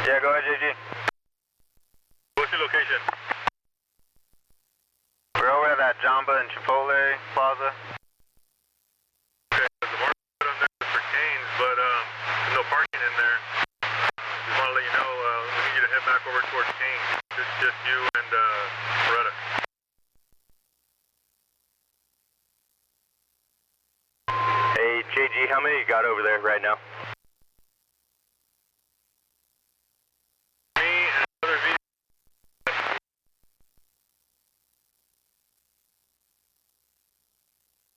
Yeah, go ahead, JG. What's your location? We're over at that Jamba and Chipotle Plaza. Okay, the market on there is for Canes, but there's no parking in there. Just want to let you know, we need you to head back over towards Canes. It's just you and Beretta. Hey, JG, how many you got over there right now?